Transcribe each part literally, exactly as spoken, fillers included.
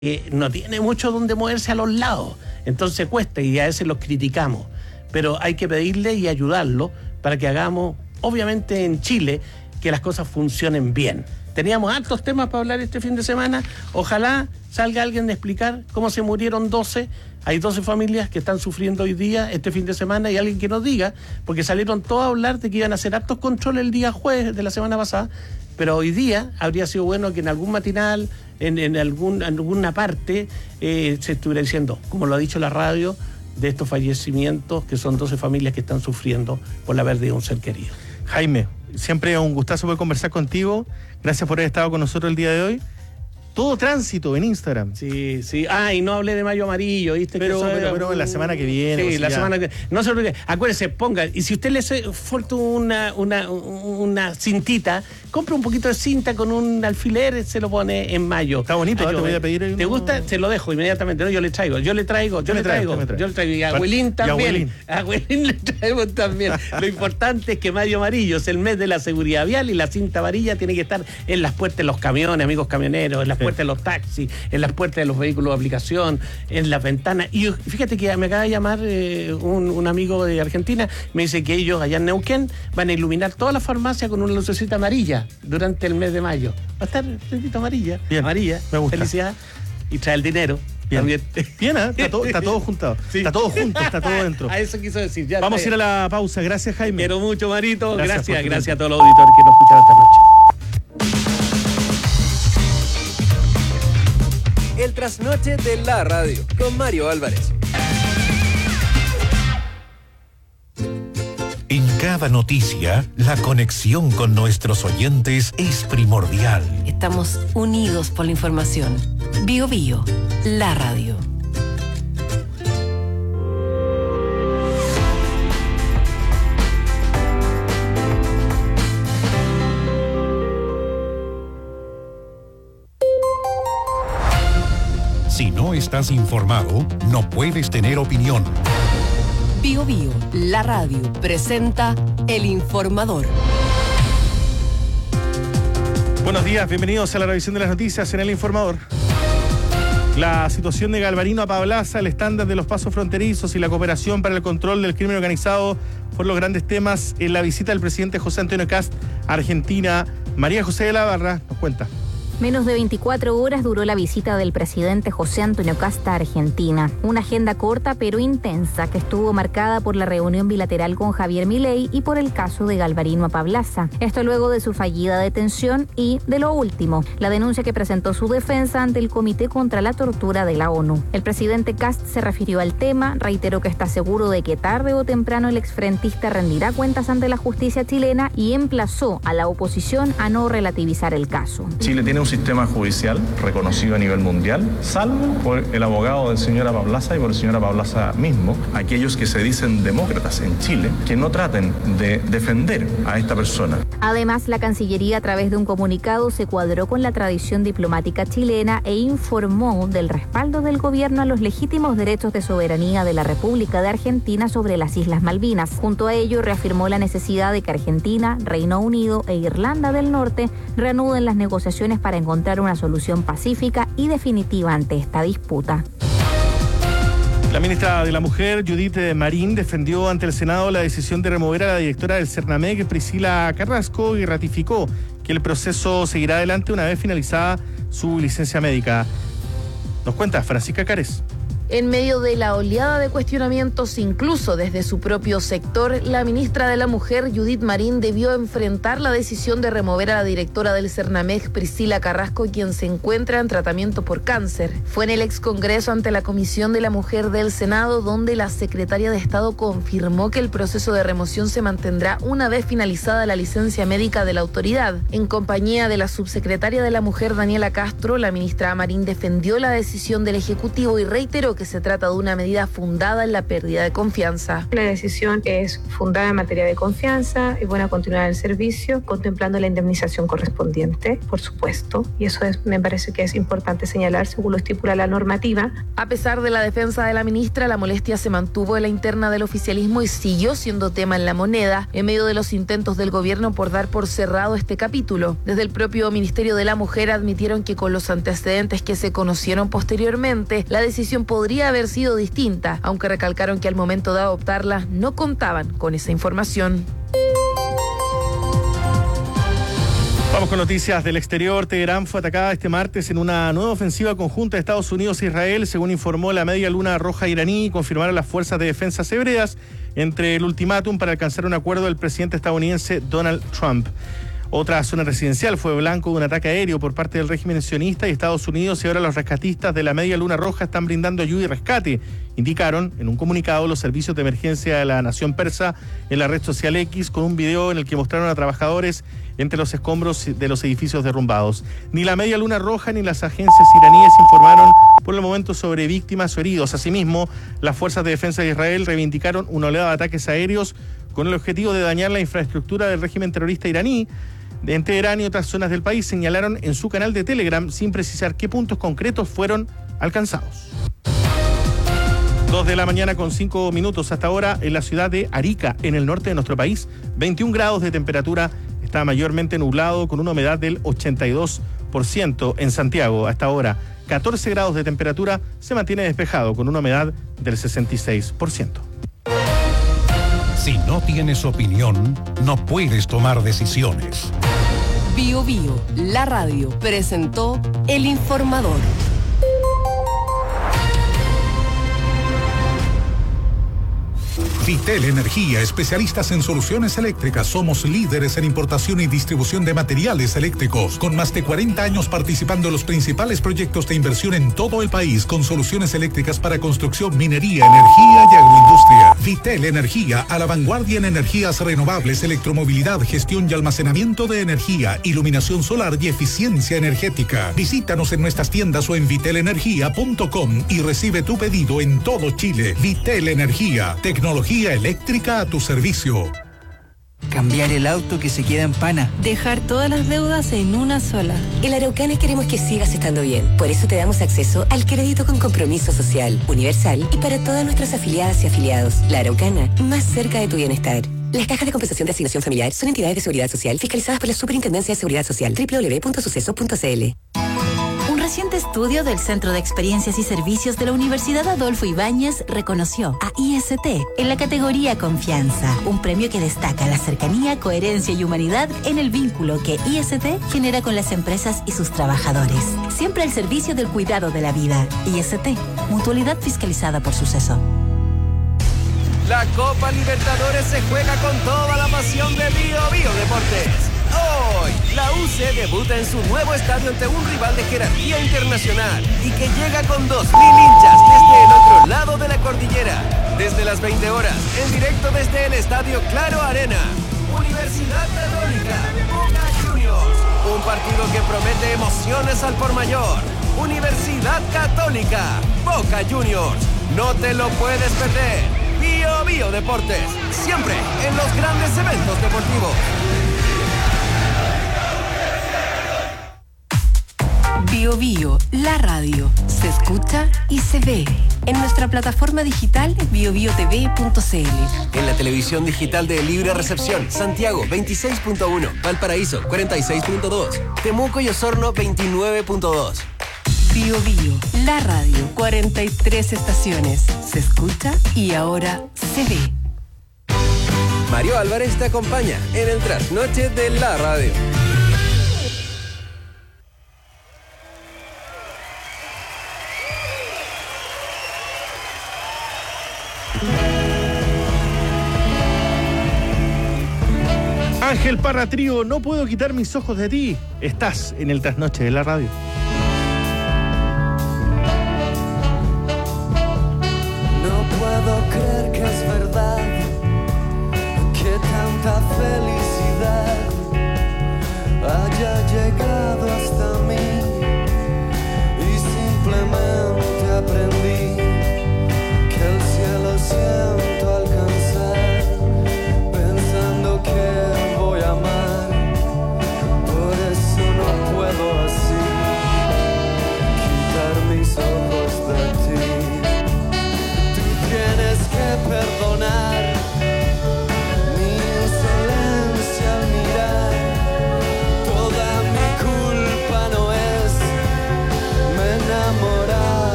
eh, no tiene mucho donde moverse a los lados, entonces cuesta y a veces los criticamos, pero hay que pedirle y ayudarlo para que hagamos, obviamente en Chile, que las cosas funcionen bien. Teníamos hartos temas para hablar este fin de semana, ojalá salga alguien de explicar cómo se murieron doce, hay doce familias que están sufriendo hoy día, este fin de semana, y alguien que nos diga, porque salieron todos a hablar de que iban a hacer hartos controles el día jueves de la semana pasada, pero hoy día habría sido bueno que en algún matinal, en, en, algún, en alguna parte, eh, se estuviera diciendo, como lo ha dicho la radio, de estos fallecimientos, que son doce familias que están sufriendo por la pérdida de un ser querido. Jaime, siempre es un gustazo poder conversar contigo. Gracias por haber estado con nosotros el día de hoy. Todo tránsito en Instagram. Sí, sí. Ah, y no hablé de Mayo Amarillo, ¿viste? Pero, que pero, pero la semana que viene. Sí, o la sea, semana que no se olvide. Acuérdese, ponga. Y si usted le hace falta una, una, una cintita, compre un poquito de cinta con un alfiler, se lo pone en mayo. Está bonito, ¿eh? Te voy a pedir. ¿Te uno... gusta? Se lo dejo inmediatamente. No, yo le traigo, yo le traigo, yo le traigo. traigo, Yo le traigo. Y a Abuelín también. Y a Abuelín le traemos también. Lo importante es que Mayo Amarillo es el mes de la seguridad vial y la cinta amarilla tiene que estar en las puertas de los camiones, amigos camioneros, en las sí. puertas de los taxis, en las puertas de los vehículos de aplicación, en las ventanas. Y fíjate que me acaba de llamar eh, un, un amigo de Argentina, me dice que ellos allá en Neuquén van a iluminar toda la farmacia con una lucecita amarilla durante el mes de mayo. Va a estar lucecita amarilla, Bien, amarilla, me gusta. Felicidad, y trae el dinero. Bien, También. Bien, ¿eh? está, todo, está todo juntado. Sí. Está todo junto, está todo dentro. A eso quiso decir. Ya Vamos a ir a la pausa. Gracias, Jaime. Quiero mucho, Marito. Gracias, Gracias, gracias a todos los auditores que nos escucharon esta noche. El trasnoche de la radio con Mario Álvarez. En cada noticia, la conexión con nuestros oyentes es primordial. Estamos unidos por la información. Bio Bio, la radio. Si no estás informado, no puedes tener opinión. Bio Bio, la radio, presenta El Informador. Buenos días, bienvenidos a la revisión de las noticias en El Informador. La situación de Galvarino a Pablaza, el estándar de los pasos fronterizos y la cooperación para el control del crimen organizado fueron los grandes temas en la visita del presidente José Antonio Kast a Argentina. María José de la Barra nos cuenta. Menos de veinticuatro horas duró la visita del presidente José Antonio Kast a Argentina. Una agenda corta pero intensa que estuvo marcada por la reunión bilateral con Javier Milei y por el caso de Galvarino a Pablaza. Esto luego de su fallida detención y, de lo último, la denuncia que presentó su defensa ante el Comité contra la Tortura de la ONU. El presidente Kast se refirió al tema, reiteró que está seguro de que tarde o temprano el exfrentista rendirá cuentas ante la justicia chilena y emplazó a la oposición a no relativizar el caso. Chile tiene un sistema judicial reconocido a nivel mundial, salvo por el abogado del señor Pablaza y por el señor Pablaza mismo, aquellos que se dicen demócratas en Chile, que no traten de defender a esta persona. Además, la Cancillería, a través de un comunicado, se cuadró con la tradición diplomática chilena e informó del respaldo del gobierno a los legítimos derechos de soberanía de la República de Argentina sobre las Islas Malvinas. Junto a ello, reafirmó la necesidad de que Argentina, Reino Unido e Irlanda del Norte reanuden las negociaciones para encontrar una solución pacífica y definitiva ante esta disputa. La ministra de la Mujer, Judith Marín, defendió ante el Senado la decisión de remover a la directora del Cernamec, Priscila Carrasco, y ratificó que el proceso seguirá adelante una vez finalizada su licencia médica. Nos cuenta Francisca Cárez. En medio de la oleada de cuestionamientos, incluso desde su propio sector, la ministra de la Mujer, Judith Marín, debió enfrentar la decisión de remover a la directora del Cernamec, Priscila Carrasco, quien se encuentra en tratamiento por cáncer. Fue en el ex Congreso ante la Comisión de la Mujer del Senado, donde la secretaria de Estado confirmó que el proceso de remoción se mantendrá una vez finalizada la licencia médica de la autoridad. En compañía de la subsecretaria de la Mujer, Daniela Castro, la ministra Marín defendió la decisión del Ejecutivo y reiteró que que se trata de una medida fundada en la pérdida de confianza. La decisión es fundada en materia de confianza y buena continuidad del servicio, contemplando la indemnización correspondiente, por supuesto, y eso es, me parece que es importante señalar según lo estipula la normativa. A pesar de la defensa de la ministra, la molestia se mantuvo en la interna del oficialismo y siguió siendo tema en La Moneda, en medio de los intentos del gobierno por dar por cerrado este capítulo. Desde el propio Ministerio de la Mujer admitieron que con los antecedentes que se conocieron posteriormente, la decisión podría haber sido distinta, aunque recalcaron que al momento de adoptarla no contaban con esa información. Vamos con noticias del exterior. Teherán fue atacada este martes en una nueva ofensiva conjunta de Estados Unidos e Israel, según informó la Media Luna Roja iraní y confirmaron las fuerzas de defensa hebreas entre el ultimátum para alcanzar un acuerdo del presidente estadounidense Donald Trump. Otra zona residencial fue blanco de un ataque aéreo por parte del régimen sionista y Estados Unidos, y ahora los rescatistas de la Media Luna Roja están brindando ayuda y rescate, indicaron en un comunicado los servicios de emergencia de la nación persa en la red social X, con un video en el que mostraron a trabajadores entre los escombros de los edificios derrumbados. Ni la Media Luna Roja ni las agencias iraníes informaron por el momento sobre víctimas o heridos. Asimismo, las fuerzas de defensa de Israel reivindicaron una oleada de ataques aéreos con el objetivo de dañar la infraestructura del régimen terrorista iraní. En Teherán y otras zonas del país señalaron en su canal de Telegram, sin precisar qué puntos concretos fueron alcanzados. Dos de la mañana con cinco minutos hasta ahora en la ciudad de Arica, en el norte de nuestro país. veintiún grados de temperatura, está mayormente nublado con una humedad del ochenta y dos por ciento. En Santiago, hasta ahora, catorce grados de temperatura, se mantiene despejado con una humedad del sesenta y seis por ciento. Si no tienes opinión, no puedes tomar decisiones. Bio Bio, la radio, presentó El Informador. Vitel Energía, especialistas en soluciones eléctricas. Somos líderes en importación y distribución de materiales eléctricos, con más de cuarenta años participando en los principales proyectos de inversión en todo el país, con soluciones eléctricas para construcción, minería, energía y agroindustria. Vitel Energía, a la vanguardia en energías renovables, electromovilidad, gestión y almacenamiento de energía, iluminación solar y eficiencia energética. Visítanos en nuestras tiendas o en vitel energía punto com y recibe tu pedido en todo Chile. Vitel Energía, tecnología eléctrica a tu servicio. Cambiar el auto que se queda en pana. Dejar todas las deudas en una sola. En Araucana queremos que sigas estando bien. Por eso te damos acceso al crédito con compromiso social, universal y para todas nuestras afiliadas y afiliados. La Araucana, más cerca de tu bienestar. Las cajas de compensación de asignación familiar son entidades de seguridad social fiscalizadas por la Superintendencia de Seguridad Social. doble u doble u doble u punto suceso punto c l. Un reciente estudio del Centro de Experiencias y Servicios de la Universidad Adolfo Ibáñez reconoció a I S T en la categoría Confianza, un premio que destaca la cercanía, coherencia y humanidad en el vínculo que I S T genera con las empresas y sus trabajadores. Siempre al servicio del cuidado de la vida. I S T, mutualidad fiscalizada por Suceso. La Copa Libertadores se juega con toda la pasión de Bio Bio Deportes. Hoy, la U C debuta en su nuevo estadio ante un rival de jerarquía internacional y que llega con dos mil hinchas desde el otro lado de la cordillera. Desde las veinte horas, en directo desde el Estadio Claro Arena. Universidad Católica, Boca Juniors. Un partido que promete emociones al por mayor. Universidad Católica, Boca Juniors. No te lo puedes perder. Bio Bio Deportes, siempre en los grandes eventos deportivos. Bio Bio, la radio, se escucha y se ve en nuestra plataforma digital bio bio t v punto c l. En la televisión digital de Libre Recepción, Santiago veintiséis punto uno, Valparaíso cuarenta y seis punto dos, Temuco y Osorno veintinueve punto dos. Bio Bio, la radio, cuarenta y tres estaciones, se escucha y ahora se ve. Mario Álvarez te acompaña en el trasnoche de la radio. Ángel Parra Trío, no puedo quitar mis ojos de ti. Estás en el trasnoche de la radio. No puedo creer que es verdad, que tanta felicidad haya llegado hasta mí y simplemente aprendí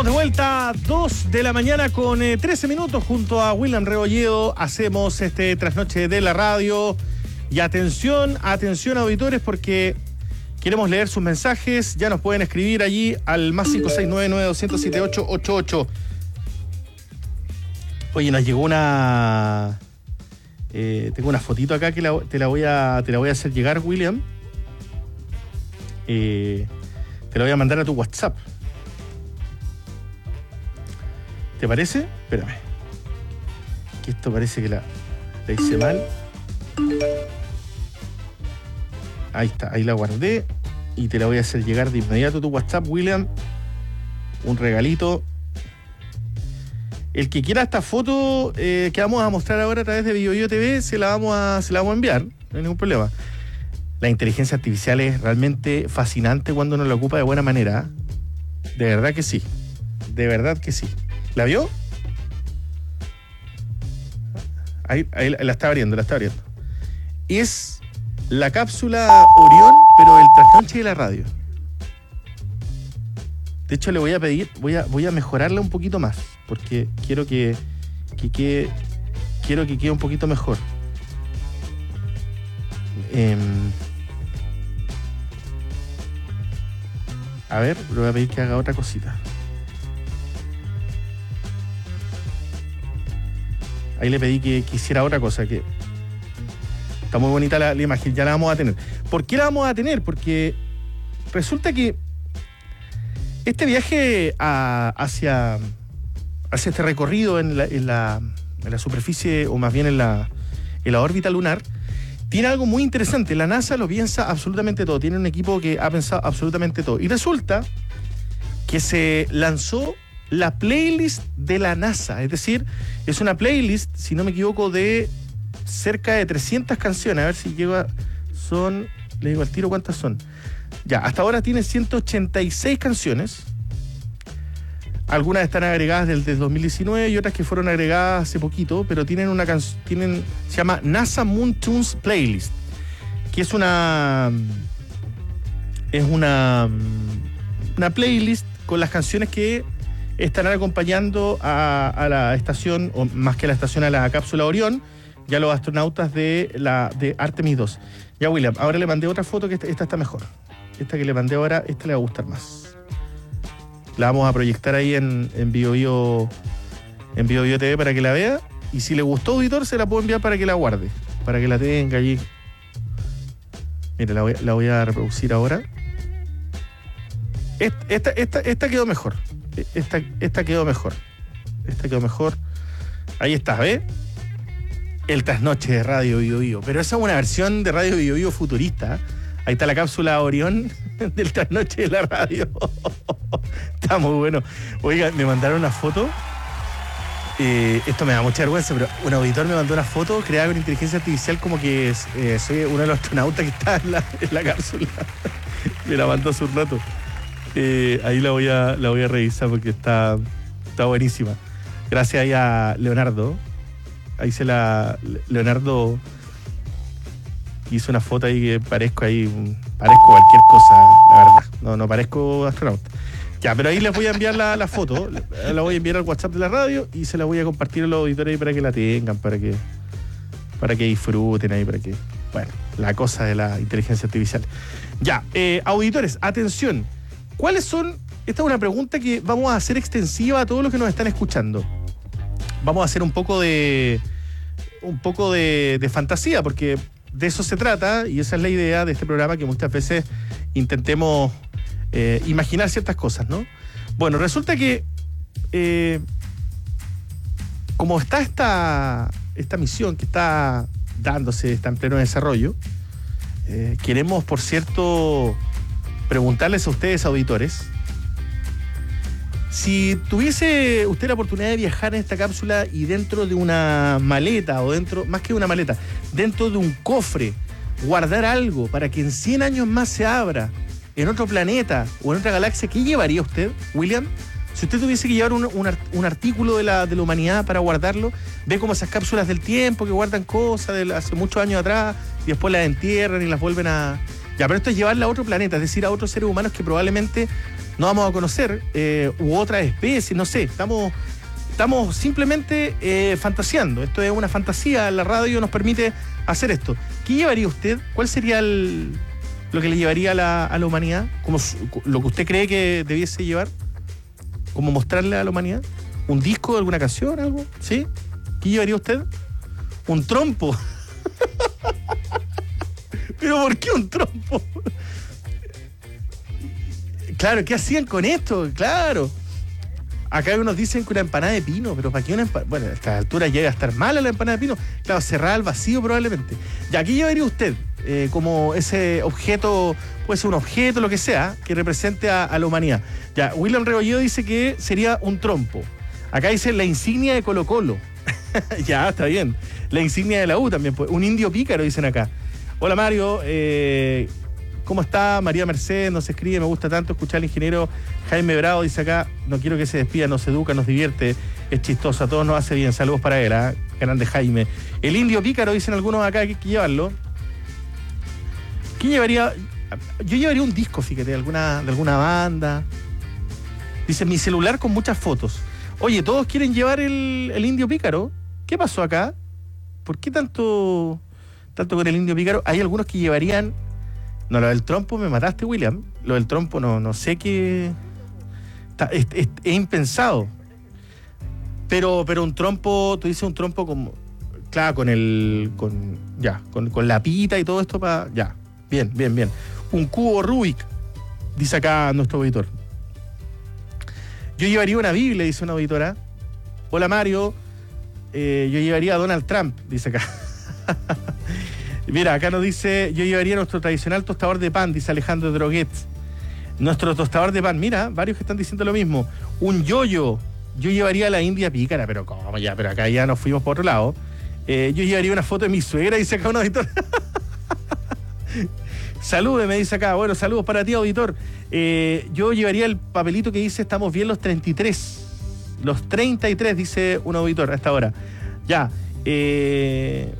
Estamos de vuelta, dos de la mañana con eh, trece minutos junto a William Rebolledo. Hacemos este trasnoche de la radio. Y atención, atención auditores, porque queremos leer sus mensajes. Ya nos pueden escribir allí al más cinco seis nueve nueve dos cero siete ocho ocho ocho. Oye, nos llegó una... Eh, tengo una fotito acá que la, te, la voy a, te la voy a hacer llegar, William. Eh, te la voy a mandar a tu WhatsApp. ¿Te parece? Espérame. Que esto parece que la, la hice mal. Ahí está, ahí la guardé. Y te la voy a hacer llegar de inmediato a tu WhatsApp, William. Un regalito. El que quiera esta foto eh, que vamos a mostrar ahora a través de BioBio T V, se la vamos a, se la vamos a enviar. No hay ningún problema. La inteligencia artificial es realmente fascinante cuando uno la ocupa de buena manera. De verdad que sí. De verdad que sí. ¿La vio? Ahí, ahí la está abriendo, la está abriendo. Es la cápsula Orión, pero el trasnoche de la radio. De hecho, le voy a pedir, voy a, voy a mejorarla un poquito más, porque quiero que, que quede, quiero que quede un poquito mejor. Eh, a ver, le voy a pedir que haga otra cosita. Ahí le pedí que, que hiciera otra cosa, que está muy bonita la, la imagen, ya la vamos a tener. ¿Por qué la vamos a tener? Porque resulta que este viaje a, hacia, hacia este recorrido en la, en, la, en la superficie, o más bien en la, en la órbita lunar, tiene algo muy interesante. La NASA lo piensa absolutamente todo, tiene un equipo que ha pensado absolutamente todo. Y resulta que se lanzó la playlist de la NASA, es decir, es una playlist, si no me equivoco, de cerca de trescientas canciones. A ver si llega, son, le digo al tiro cuántas son. Ya, hasta ahora tiene ciento ochenta y seis canciones. Algunas están agregadas desde dos mil diecinueve y otras que fueron agregadas hace poquito, pero tienen una canción, tienen, se llama NASA Moon Tunes Playlist, que es una es una una playlist con las canciones que estarán acompañando a, a la estación, o más que a la estación, a la cápsula Orión, y a los astronautas de la de Artemis dos. Ya, William, ahora le mandé otra foto que esta, esta está mejor. Esta que le mandé ahora, esta le va a gustar más. La vamos a proyectar ahí en, en BioBio en BioBio T V para que la vea. Y si le gustó, auditor, se la puedo enviar para que la guarde, para que la tenga allí. Mire, la voy, la voy a reproducir ahora. Esta, esta, esta, esta quedó mejor. Esta, esta quedó mejor. Esta quedó mejor. Ahí está, ¿ves? El trasnoche de Radio BioBio. Pero esa es una versión de Radio BioBio futurista. Ahí está la cápsula Orión del trasnoche de la radio. Está muy bueno. Oiga, me mandaron una foto. Eh, esto me da mucha vergüenza, pero un auditor me mandó una foto creada con inteligencia artificial, como que eh, soy uno de los astronautas que está en la, en la cápsula. Me la mandó hace un rato. Eh, ahí la voy a la voy a revisar porque está, está buenísima. Gracias ahí a Leonardo. Ahí se la... Leonardo hizo una foto ahí que parezco ahí... Parezco cualquier cosa, la verdad. No, no parezco astronauta. Ya, pero ahí les voy a enviar la, la foto. La voy a enviar al WhatsApp de la radio y se la voy a compartir a los auditores ahí para que la tengan, para que, para que disfruten ahí, para que... Bueno, la cosa de la inteligencia artificial. Ya, eh, auditores, atención. ¿Cuáles son? Esta es una pregunta que vamos a hacer extensiva a todos los que nos están escuchando. Vamos a hacer un poco de un poco de, de fantasía, porque de eso se trata, y esa es la idea de este programa, que muchas veces intentemos eh, imaginar ciertas cosas, ¿no? Bueno, resulta que eh, como está esta, esta misión que está dándose, está en pleno desarrollo, eh, queremos, por cierto, preguntarles a ustedes, auditores, si tuviese usted la oportunidad de viajar en esta cápsula y dentro de una maleta, o dentro, más que una maleta, dentro de un cofre, guardar algo para que en cien años más se abra en otro planeta o en otra galaxia, ¿qué llevaría usted, William? Si usted tuviese que llevar un, un, un artículo de la, de la humanidad para guardarlo, ve como esas cápsulas del tiempo que guardan cosas de hace muchos años atrás y después las entierran y las vuelven a... Ya, pero esto es llevarla a otro planeta, es decir, a otros seres humanos que probablemente no vamos a conocer, eh, u otras especies, no sé, estamos, estamos simplemente eh, fantaseando. Esto es una fantasía, la radio nos permite hacer esto. ¿Qué llevaría usted? ¿Cuál sería el, lo que le llevaría a la, a la humanidad? Como su, lo que usted cree que debiese llevar, como mostrarle a la humanidad. ¿Un disco, alguna canción, algo? ¿Sí? ¿Qué llevaría usted? Un trompo. ¿Pero por qué un trompo? Claro, ¿qué hacían con esto? Claro. Acá unos dicen que una empanada de pino, pero ¿para qué una empanada? Bueno, a esta altura llega a estar mala la empanada de pino. Claro, cerrada al vacío probablemente. ¿Y aquí llevaría usted eh, como ese objeto, puede ser un objeto, lo que sea, que represente a, a la humanidad? Ya, William Rebolledo dice que sería un trompo. Acá dice la insignia de Colo Colo. Ya, está bien. La insignia de la U también. Pues. Un indio pícaro, dicen acá. Hola Mario, eh, ¿cómo está? María Mercedes nos escribe, me gusta tanto escuchar al ingeniero Jaime Bravo, dice acá, no quiero que se despida, nos educa, nos divierte, es chistoso, a todos nos hace bien, saludos para él, ¿eh? Grande Jaime. El indio pícaro, dicen algunos acá, que hay que llevarlo. ¿Qué llevaría? Yo llevaría un disco, fíjate, de alguna, de alguna banda. Dice, mi celular con muchas fotos. Oye, ¿todos quieren llevar el, el indio pícaro? ¿Qué pasó acá? ¿Por qué tanto... tanto con el indio pícaro? Hay algunos que llevarían... No, lo del trompo me mataste, William. Lo del trompo no, no sé qué... Está, es, es, es impensado. Pero, pero un trompo, tú dices un trompo como... Claro, con el... con ya, con, con la pita y todo esto para... Ya, bien, bien, bien. Un cubo Rubik, dice acá nuestro auditor. Yo llevaría una Biblia, dice una auditora. Hola, Mario. Eh, yo llevaría a Donald Trump, dice acá. Mira, acá nos dice, yo llevaría nuestro tradicional tostador de pan, dice Alejandro Droguet. Nuestro tostador de pan, mira, varios que están diciendo lo mismo. Un yoyo, yo llevaría a la india pícara, pero ¿cómo ya? Pero acá ya nos fuimos por otro lado. Eh, yo llevaría una foto de mi suegra, dice acá un auditor. Salude, me dice acá. Bueno, saludos para ti, auditor. Eh, yo llevaría el papelito que dice, estamos bien los treinta y tres. Los treinta y tres, dice un auditor a esta hora. Ya, eh...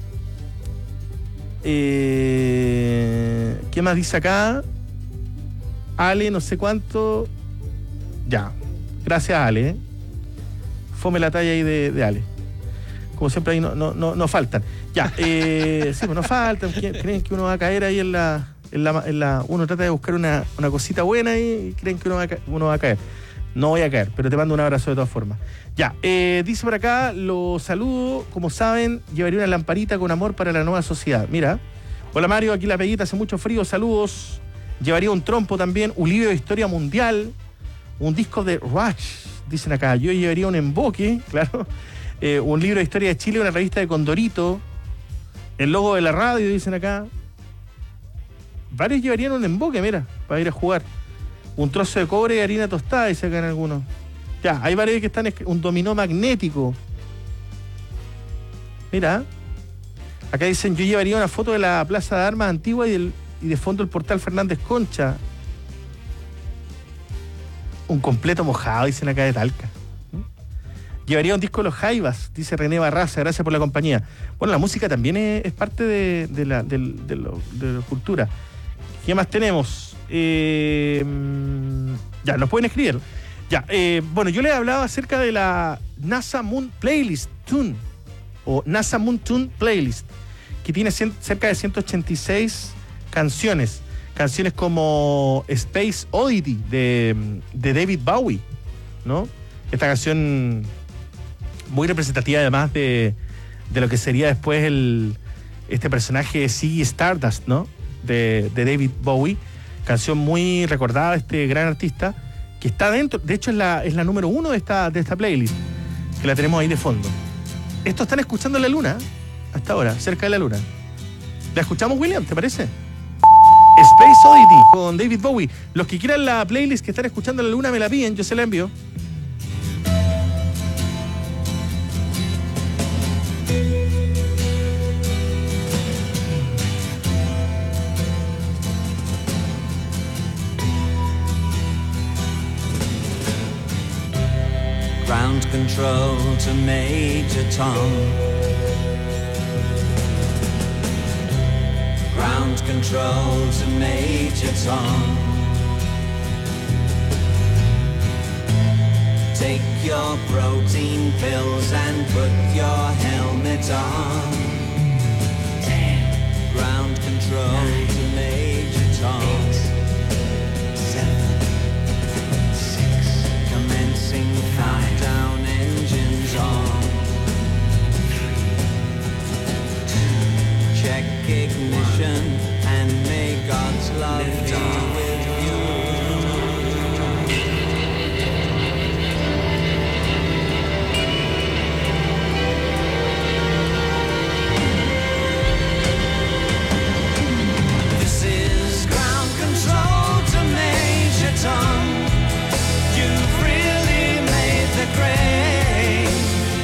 Eh, ¿qué más dice acá? Ale, no sé cuánto. Ya, gracias Ale. ¿eh? Fome la talla ahí de, de Ale. Como siempre ahí no, no, no, no faltan. Ya, eh, sí, pues no faltan. Creen que uno va a caer ahí en la, en la, en la uno trata de buscar una, una cosita buena y creen que uno va, a, uno va a caer. No voy a caer, pero te mando un abrazo de todas formas. Ya, eh, dice por acá, los saludo, como saben, llevaría una lamparita con amor para la nueva sociedad. Mira, hola Mario, aquí la Peguita, hace mucho frío, saludos. Llevaría un trompo también, un libro de historia mundial, un disco de Rush, dicen acá. Yo llevaría un emboque, claro, eh, un libro de historia de Chile, una revista de Condorito, el logo de la radio, dicen acá. Varios llevarían un emboque, mira, para ir a jugar. Un trozo de cobre y harina tostada, dice acá en algunos. Ya, hay varios que están... Un dominó magnético. Mira. Acá dicen, yo llevaría una foto de la Plaza de Armas antigua y, del, y de fondo el portal Fernández Concha. Un completo mojado, dicen acá de Talca. Llevaría un disco de los Jaivas, dice René Barraza, gracias por la compañía. Bueno, la música también es, es parte de, de, la, de, de, lo, de la cultura. ¿Qué más tenemos? Eh, ya, nos pueden escribir. Ya, eh, bueno, yo les hablaba acerca de la NASA Moon Playlist Tune, o NASA Moon Tune Playlist, que tiene cien, cerca de ciento ochenta y seis canciones. Canciones como Space Oddity de, de David Bowie, ¿no? Esta canción muy representativa además de, de lo que sería después el, este personaje Ziggy Stardust, ¿no? De, de David Bowie. Canción muy recordada de este gran artista, que está dentro, de hecho es la, es la número uno de esta, de esta playlist, que la tenemos ahí de fondo. Esto están escuchando en la luna, hasta ahora, cerca de la luna. ¿La escuchamos, William? ¿Te parece? Space Oddity con David Bowie. Los que quieran la playlist que están escuchando en la luna me la piden, yo se la envío. Ground control to Major Tom. Ground control to Major Tom. Take your protein pills and put your helmet on. Ten. Ground control Nine. To Major Tom. Eight. Seven. Six. Commencing countdown, engines on. Three. Two. Check ignition and may God's love be with you. You've really made the grade,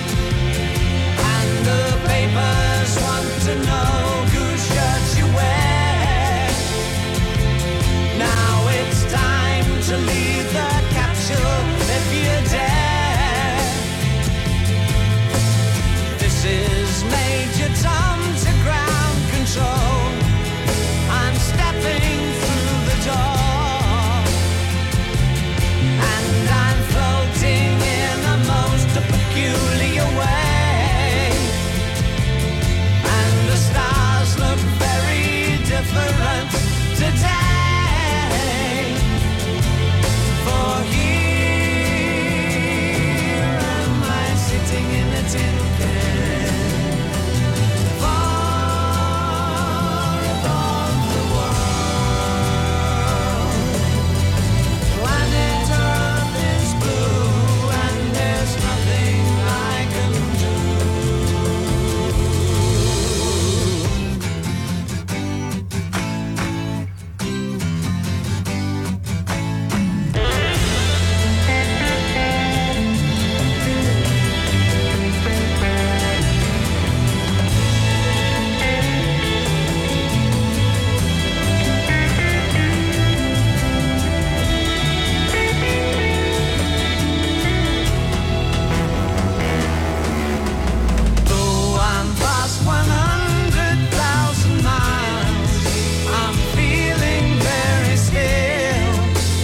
and the papers want to know whose shirt you wear. Now it's time to leave the capsule if you dare. This is Major Tom to ground control. I'm stepping through the door. Peculiar way, and the stars look very different today. For here am I sitting in a tin can, far above the world. Planet Earth is blue, and there's nothing I can do. Though I'm past one hundred thousand miles, I'm feeling very still,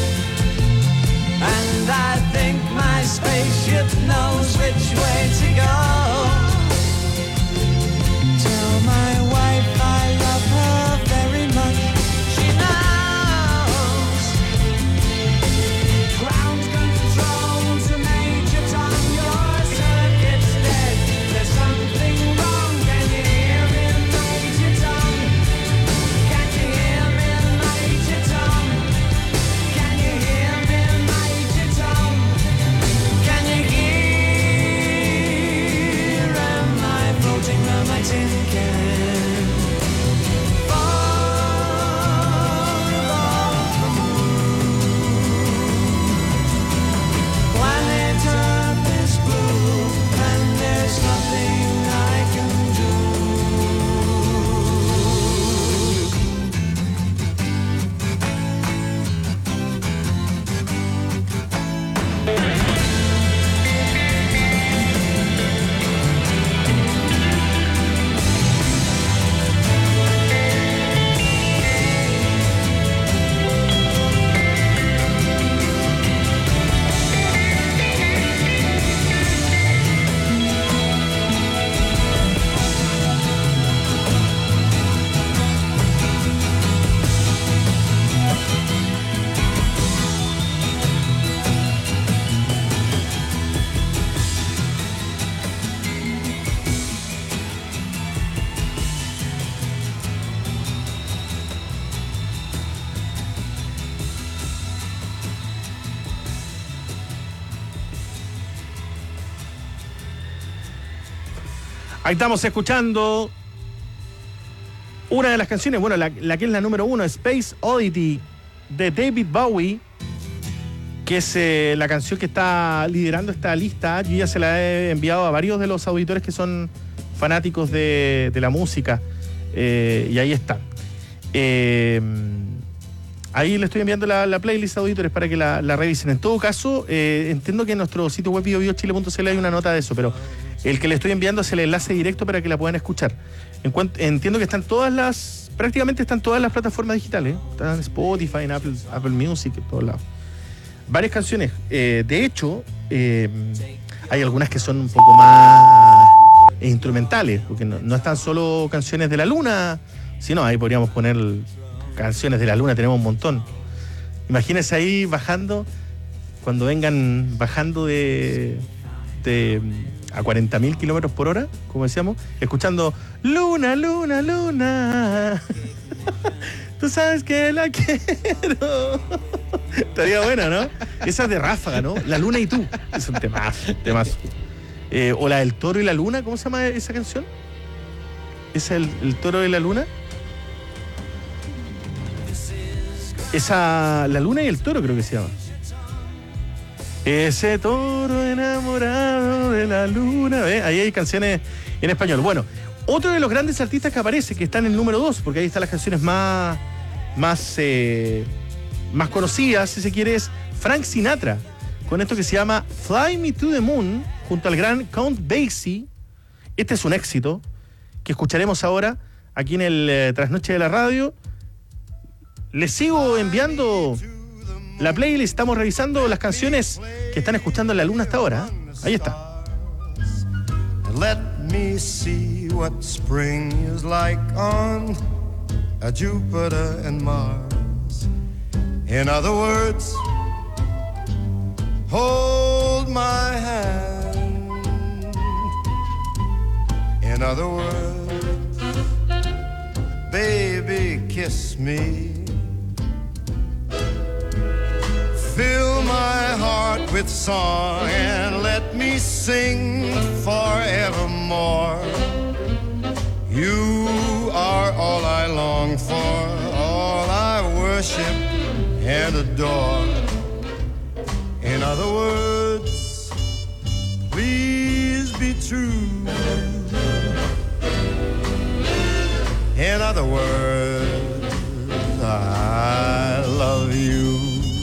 and I think my spaceship knows which way to go. Tell my wife I love her very much. She knows. Ground control to Major Tom, your circuit's dead. There's something wrong. Can you hear me, Major Tom? Can you hear me, Major Tom? Can you hear me, Major Tom? Can you hear? Am I floating round my tin can? Far above the moon. Planet Earth is blue, and there's nothing I can do. Ahí estamos escuchando una de las canciones, bueno, la, la que es la número uno, Space Oddity, de David Bowie, que es eh, la canción que está liderando esta lista. Yo ya se la he enviado a varios de los auditores que son fanáticos de, de la música, eh, y ahí están. Eh, ahí le estoy enviando la, la playlist a auditores para que la, la revisen. En todo caso, eh, entiendo que en nuestro sitio web bio bio chile punto c l hay una nota de eso, pero el que le estoy enviando es el enlace directo para que la puedan escuchar. En cuanto, entiendo que están todas las, prácticamente están todas las plataformas digitales, ¿eh? Están en Spotify, en Apple, Apple Music, en todos lados. Varias canciones. Eh, de hecho, eh, hay algunas que son un poco más instrumentales, porque no, no están solo canciones de la luna, sino ahí podríamos poner canciones de la luna, tenemos un montón. Imagínense ahí bajando, cuando vengan bajando de, de a cuarenta mil kilómetros por hora, como decíamos, escuchando Luna, Luna, Luna. Tú sabes que la quiero. Estaría buena, ¿no? Esa es de Ráfaga, ¿no? La luna y tú. Es un temazo, temazo. Eh, o la del toro y la luna, ¿cómo se llama esa canción? ¿Esa el, el toro y la luna? Esa, la luna y el toro creo que se llama. Ese toro enamorado de la luna. ¿Ve? Ahí hay canciones en español. Bueno, otro de los grandes artistas que aparece, que está en el número dos, porque ahí están las canciones más, más, eh, más conocidas, si se quiere, es Frank Sinatra, con esto que se llama Fly Me to the Moon, junto al gran Count Basie. Este es un éxito que escucharemos ahora aquí en el eh, Trasnoche de la Radio. Les sigo enviando la playlist, estamos revisando las canciones que están escuchando en la luna hasta ahora. ¿eh? Ahí está. Let me see what spring is like on a Jupiter and Mars. In other words, hold my hand. In other words, baby, kiss me. Fill my heart with song and let me sing forevermore. You are all I long for, all I worship and adore. In other words, please be true. In other words, I love you.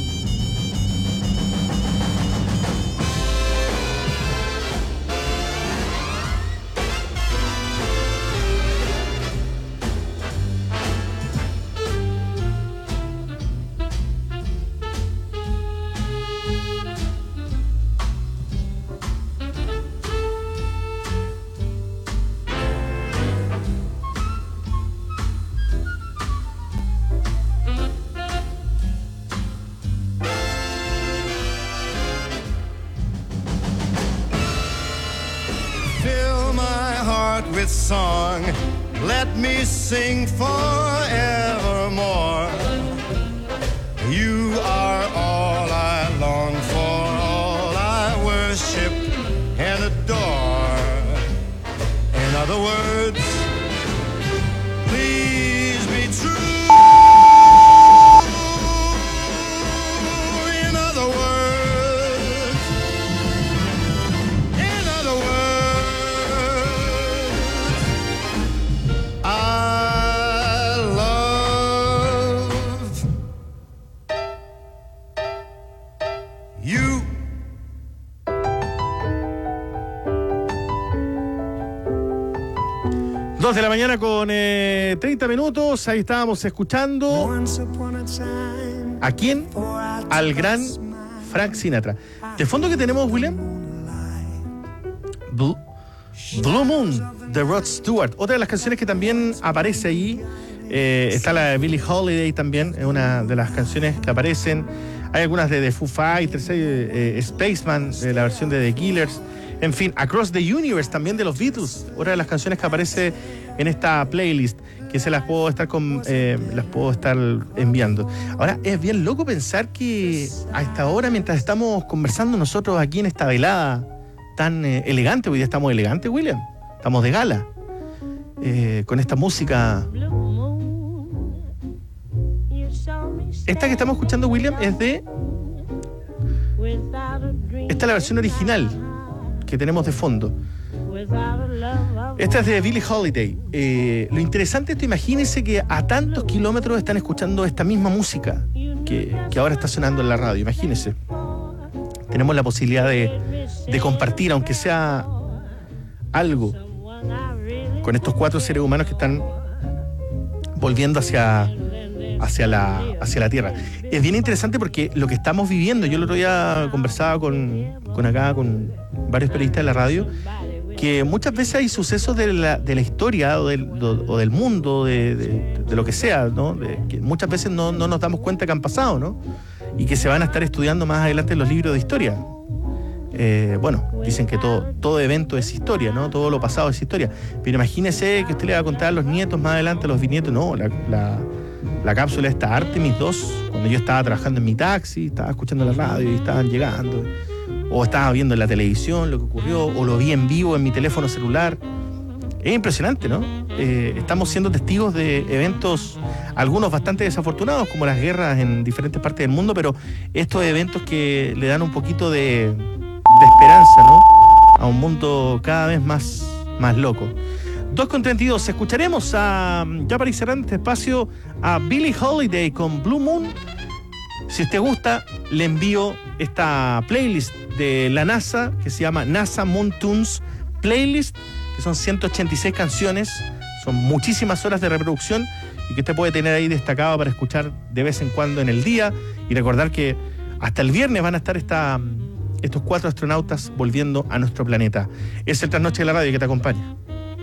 With song, let me sing forevermore. You are all I long for, all I worship and adore. In other words, please be true. In other words, in other words, dos de la mañana con eh, treinta minutos. Ahí estábamos escuchando ¿a quién? Al gran Frank Sinatra. De fondo que tenemos, William, Blue, Blue Moon de Rod Stewart. Otra de las canciones que también aparece ahí, eh, está la de Billie Holiday también, es una de las canciones que aparecen. Hay algunas de The Foo Fighters, eh, eh, Spaceman, de la versión de The Killers. En fin, Across the Universe también de los Beatles, otra de las canciones que aparece en esta playlist, que se las puedo estar con, eh, las puedo estar enviando. Ahora, es bien loco pensar que a esta hora, mientras estamos conversando nosotros aquí en esta velada tan eh, elegante, hoy día estamos elegantes, William, estamos de gala, eh, con esta música. Esta que estamos escuchando, William, es de... Esta es la versión original que tenemos de fondo. Esta es de Billie Holiday. Eh, lo interesante es que imagínense que a tantos kilómetros están escuchando esta misma música que, que ahora está sonando en la radio. Imagínense. Tenemos la posibilidad de, de compartir, aunque sea algo, con estos cuatro seres humanos que están volviendo hacia, hacia la, hacia la Tierra. Es bien interesante porque lo que estamos viviendo, yo el otro día conversaba con, con acá, con varios periodistas de la radio, que muchas veces hay sucesos de la, de la historia o del, o del mundo, de, de, de lo que sea, ¿no? De, que muchas veces no, no nos damos cuenta que han pasado, ¿no? Y que se van a estar estudiando más adelante en los libros de historia. Eh, bueno, dicen que todo, todo evento es historia, ¿no? Todo lo pasado es historia. Pero imagínese que usted le va a contar a los nietos más adelante, a los bisnietos, no, la, la, la cápsula esta Artemis dos, cuando yo estaba trabajando en mi taxi, estaba escuchando la radio y estaban llegando, o estaba viendo en la televisión lo que ocurrió, o lo vi en vivo en mi teléfono celular. Es impresionante, ¿no? Eh, estamos siendo testigos de eventos, algunos bastante desafortunados, como las guerras en diferentes partes del mundo, pero estos eventos que le dan un poquito de... de esperanza, ¿no? A un mundo cada vez más, más loco. dos con treinta y dos, escucharemos a, ya para ir cerrando este espacio, a Billie Holiday con Blue Moon. Si usted gusta, le envío esta playlist de la NASA, que se llama NASA Moon Tunes Playlist, que son ciento ochenta y seis canciones, son muchísimas horas de reproducción, y que usted puede tener ahí destacado para escuchar de vez en cuando en el día, y recordar que hasta el viernes van a estar esta... estos cuatro astronautas volviendo a nuestro planeta. Es el Trasnoche de la Radio que te acompaña.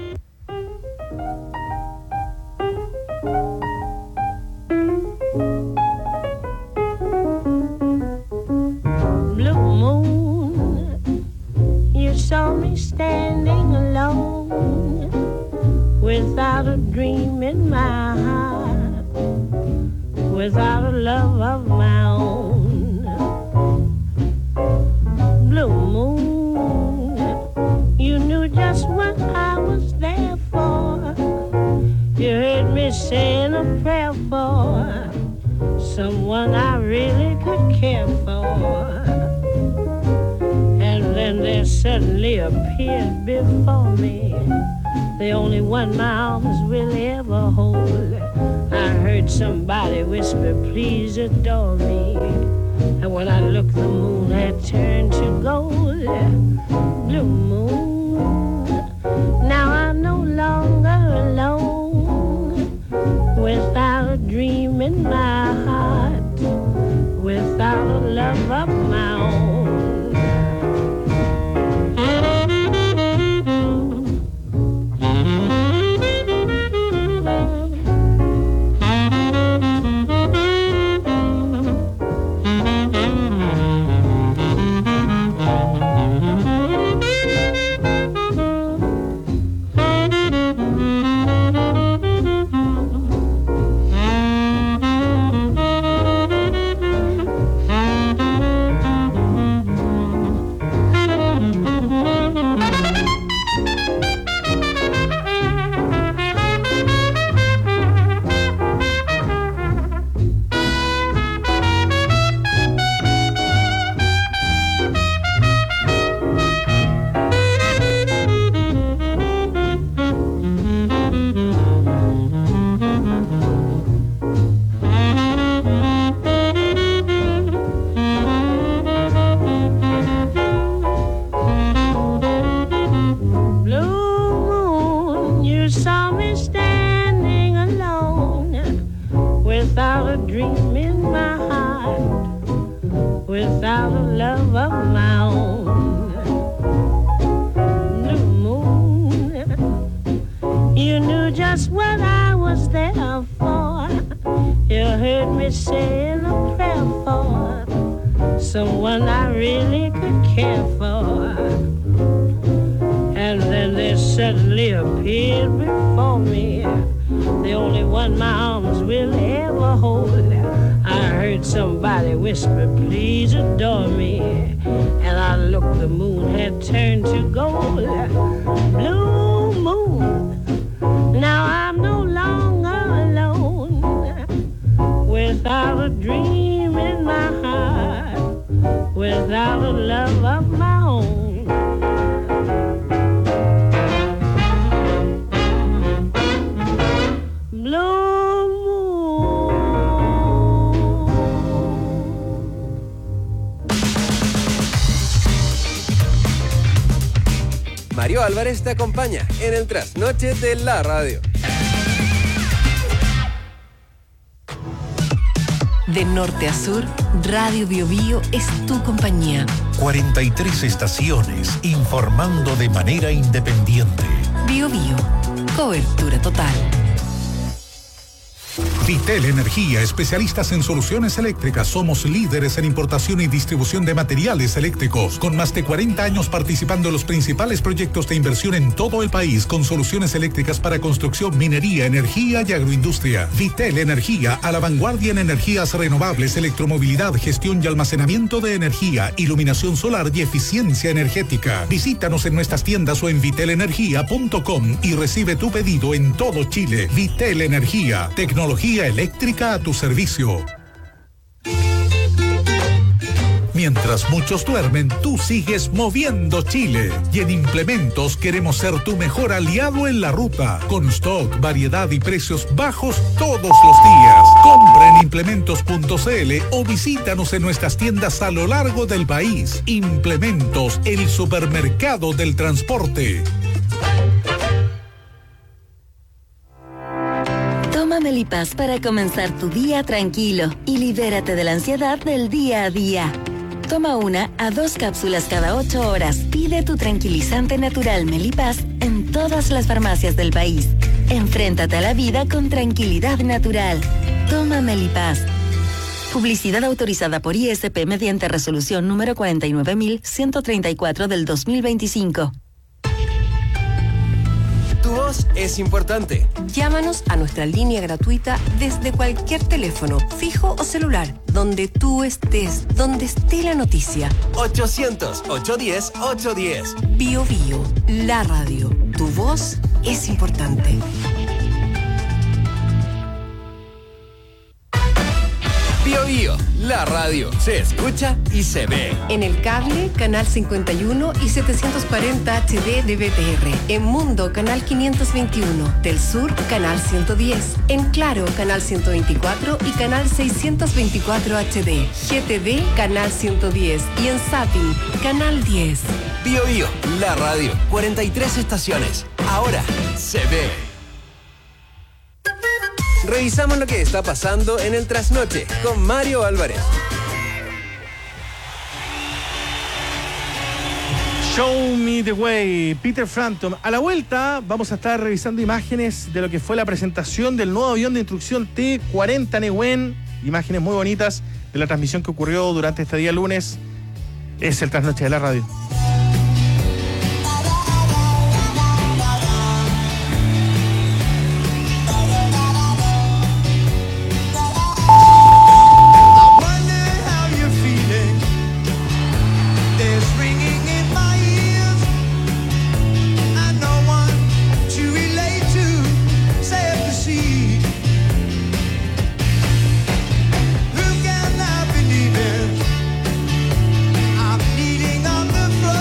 Blue moon, you saw me standing alone, without a dream in my heart, without a love of my own. Blue moon, you knew just what I was there for. You heard me saying a prayer for someone I really could care for. And then there suddenly appeared before me the only one my arms will ever hold. I heard somebody whisper, please adore me. And when I looked, the moon had turned to gold. Blue moon, now I'm no longer alone, without a dream in my heart, without a love of my own. Someone I really could care for. And then there suddenly appeared before me the only one my arms will ever hold. I heard somebody whisper, please adore me. And I looked, the moon had turned to gold. Blue moon, now I'm no longer alone, without a dream in my heart, without a love of my own. Blue moon. Mario Álvarez te acompaña en el Trasnoche de la Radio. De norte a sur, Radio Bio Bio es tu compañía. cuarenta y tres estaciones informando de manera independiente. Bio Bio, cobertura total. Vitel Energía, especialistas en soluciones eléctricas. Somos líderes en importación y distribución de materiales eléctricos, con más de cuarenta años participando en los principales proyectos de inversión en todo el país, con soluciones eléctricas para construcción, minería, energía y agroindustria. Vitel Energía, a la vanguardia en energías renovables, electromovilidad, gestión y almacenamiento de energía, iluminación solar y eficiencia energética. Visítanos en nuestras tiendas o en vitel energía punto com y recibe tu pedido en todo Chile. Vitel Energía, tecnología eléctrica a tu servicio. Mientras muchos duermen, tú sigues moviendo Chile. Y en Implementos queremos ser tu mejor aliado en la ruta. Con stock, variedad y precios bajos todos los días. Compra en implementos punto c l o visítanos en nuestras tiendas a lo largo del país. Implementos, el supermercado del transporte. Toma Melipaz para comenzar tu día tranquilo y libérate de la ansiedad del día a día. Toma una a dos cápsulas cada ocho horas. Pide tu tranquilizante natural Melipaz en todas las farmacias del país. Enfréntate a la vida con tranquilidad natural. Toma Melipaz. Publicidad autorizada por I S P mediante resolución número cuarenta y nueve mil ciento treinta y cuatro del dos mil veinticinco. Tu voz es importante. Llámanos a nuestra línea gratuita desde cualquier teléfono, fijo o celular, donde tú estés, donde esté la noticia. ochocientos, ochocientos diez, ochocientos diez. Bio Bio, la radio. Tu voz es importante. Bio Bio, la radio. Se escucha y se ve. En el cable, canal cincuenta y uno y setecientos cuarenta H D de B T R. En Mundo, canal quinientos veintiuno. Del Sur, canal ciento diez. En Claro, canal ciento veinticuatro y canal seiscientos veinticuatro H D. G T D, canal ciento diez. Y en Zapping, canal diez. Bio Bio, la radio. cuarenta y tres estaciones. Ahora se ve. Revisamos lo que está pasando en el trasnoche con Mario Álvarez. Show Me the Way, Peter Frampton. A la vuelta vamos a estar revisando imágenes de lo que fue la presentación del nuevo avión de instrucción T cuarenta Nehuen. Imágenes muy bonitas de la transmisión que ocurrió durante este día lunes. Es el trasnoche de la radio. Look and I believe it. I'm leaning on the front.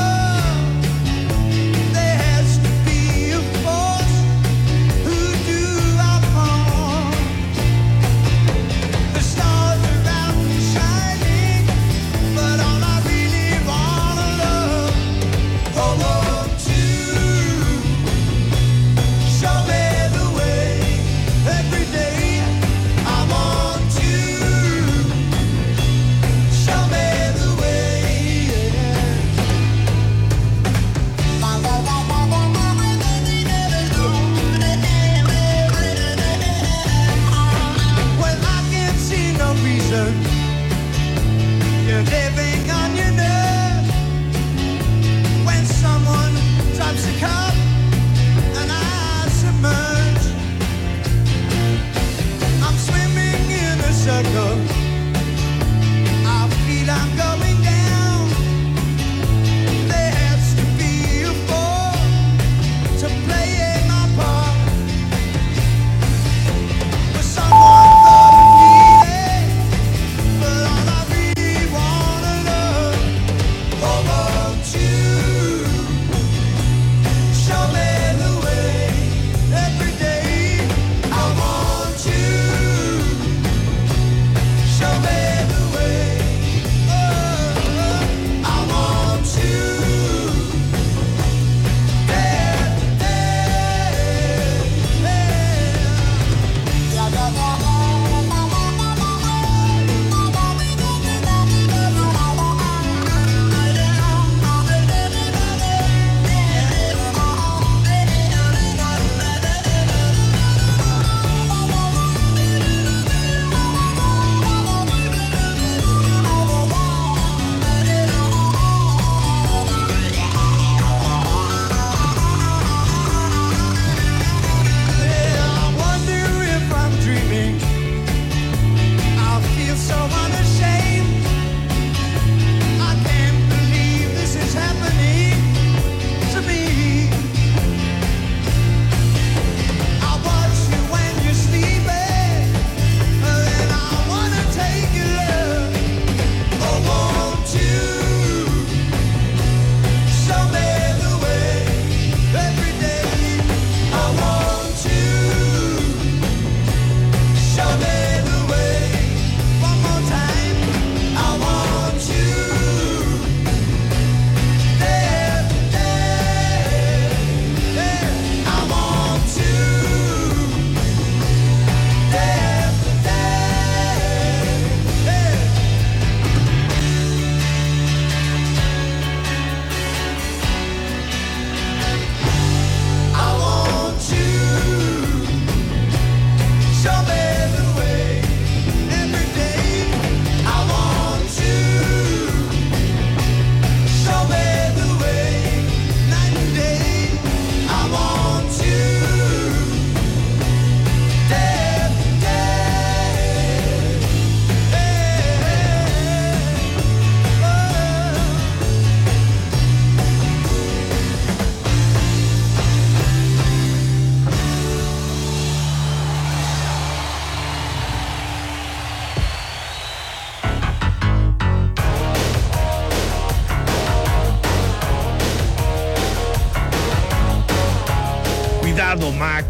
Cuidado, Mac.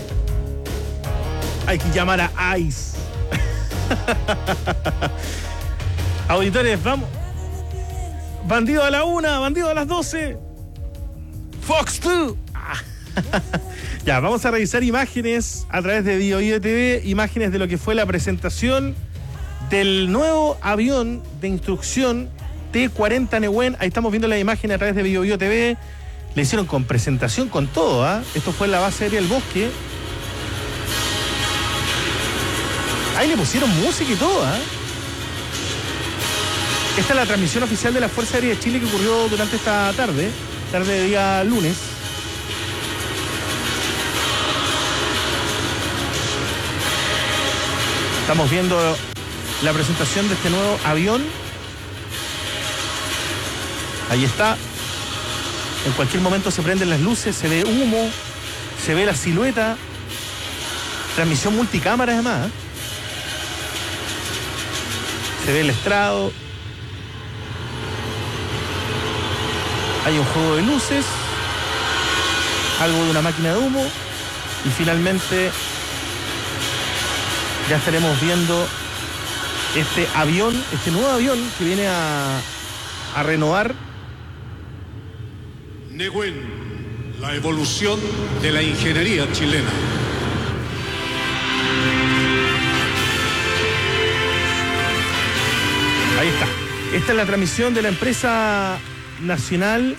Hay que llamar a ICE. Auditores, vamos. Bandido a la una, bandido a las doce. Fox dos. Ya, vamos a revisar imágenes a través de Bio Bio T V, imágenes de lo que fue la presentación del nuevo avión de instrucción T cuarenta Nehuen. Ahí estamos viendo la imagen a través de Bio Bio T V. Le hicieron con presentación, con todo, ¿ah? ¿eh? Esto fue en la base aérea del Bosque. Ahí le pusieron música y todo, ¿ah? ¿eh? Esta es la transmisión oficial de la Fuerza Aérea de Chile que ocurrió durante esta tarde, tarde de día lunes. Estamos viendo la presentación de este nuevo avión. Ahí está. En cualquier momento se prenden las luces, se ve humo, se ve la silueta. Transmisión multicámara además. ¿eh? Se ve el estrado. Hay un juego de luces. Algo de una máquina de humo. Y finalmente ya estaremos viendo este avión, este nuevo avión que viene a, a renovar. Nehuen, la evolución de la ingeniería chilena. Ahí está. Esta es la transmisión de la empresa nacional.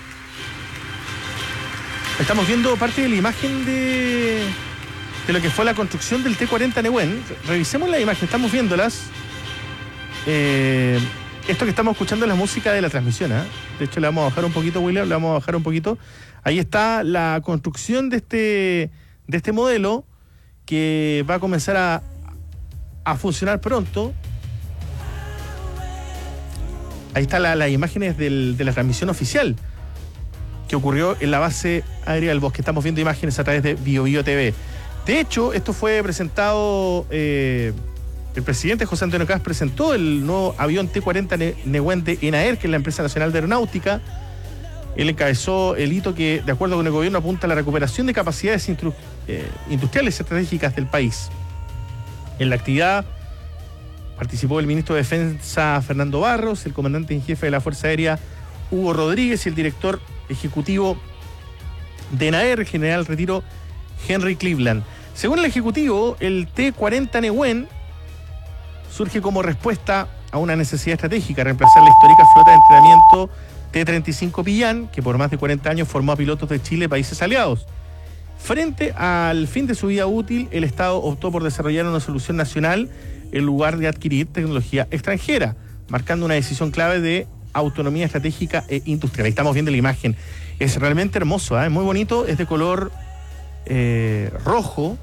Estamos viendo parte de la imagen de, de lo que fue la construcción del T cuarenta Nehuen. Revisemos la imagen, estamos viéndolas. Eh, esto que estamos escuchando es la música de la transmisión, ¿eh? De hecho, le vamos a bajar un poquito, William, le vamos a bajar un poquito. Ahí está la construcción de este, de este modelo que va a comenzar a, a funcionar pronto. Ahí están la, las imágenes del, de la transmisión oficial que ocurrió en la base aérea del Bosque. Estamos viendo imágenes a través de Bio Bio T V. De hecho, esto fue presentado, eh, el presidente José Antonio Cast presentó el nuevo avión T cuarenta Nehuen de ENAER, que es la empresa nacional de aeronáutica. Él encabezó el hito que, de acuerdo con el gobierno, apunta a la recuperación de capacidades industri- eh, industriales estratégicas del país. En la actividad participó el ministro de Defensa Fernando Barros, el comandante en jefe de la Fuerza Aérea Hugo Rodríguez y el director ejecutivo de ENAER, general retiro Henry Cleveland. Según el ejecutivo, el T cuarenta Nehuen surge como respuesta a una necesidad estratégica, reemplazar la histórica flota de entrenamiento T treinta y cinco Pillán, que por más de cuarenta años formó a pilotos de Chile y países aliados. Frente al fin de su vida útil, el Estado optó por desarrollar una solución nacional en lugar de adquirir tecnología extranjera, marcando una decisión clave de autonomía estratégica e industrial. Ahí estamos viendo la imagen. Es realmente hermoso, ¿eh? Muy bonito, es de color eh, rojo.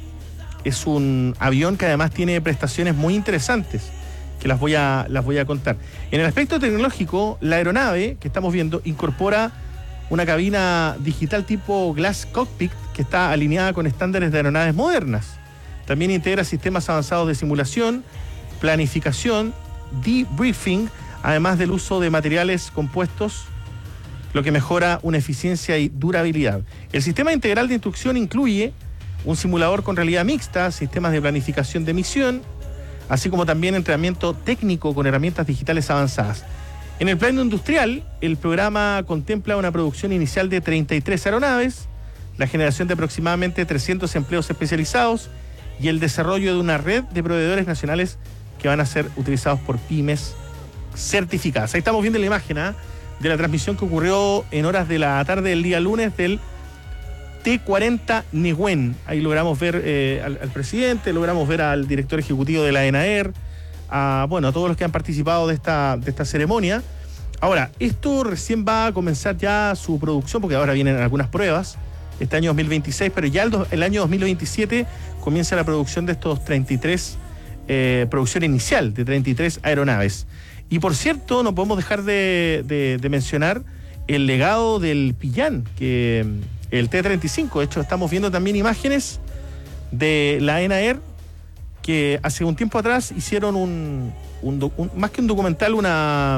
Es un avión que además tiene prestaciones muy interesantes, que las voy a, las voy a contar. En el aspecto tecnológico, la aeronave que estamos viendo incorpora una cabina digital tipo Glass Cockpit que está alineada con estándares de aeronaves modernas. También integra sistemas avanzados de simulación, planificación, debriefing, además del uso de materiales compuestos, lo que mejora una eficiencia y durabilidad. El sistema integral de instrucción incluye un simulador con realidad mixta, sistemas de planificación de misión, así como también entrenamiento técnico con herramientas digitales avanzadas. En el plano industrial, el programa contempla una producción inicial de treinta y tres aeronaves, la generación de aproximadamente trescientos empleos especializados y el desarrollo de una red de proveedores nacionales que van a ser utilizados por pymes certificadas. Ahí estamos viendo la imagen ¿eh? de la transmisión que ocurrió en horas de la tarde del día lunes del T cuarenta Nehuen. Ahí logramos ver eh, al, al presidente, logramos ver al director ejecutivo de la ENAER, a, bueno, a todos los que han participado de esta, de esta ceremonia. Ahora, esto recién va a comenzar ya su producción, porque ahora vienen algunas pruebas, este año dos mil veintiséis, pero ya el, do, el año dos mil veintisiete comienza la producción de estos treinta y tres, eh, producción inicial de treinta y tres aeronaves. Y por cierto, no podemos dejar de, de, de mencionar el legado del Pillán, que el T treinta y cinco, de hecho estamos viendo también imágenes de la ENAER, que hace un tiempo atrás hicieron un, un, un más que un documental, una...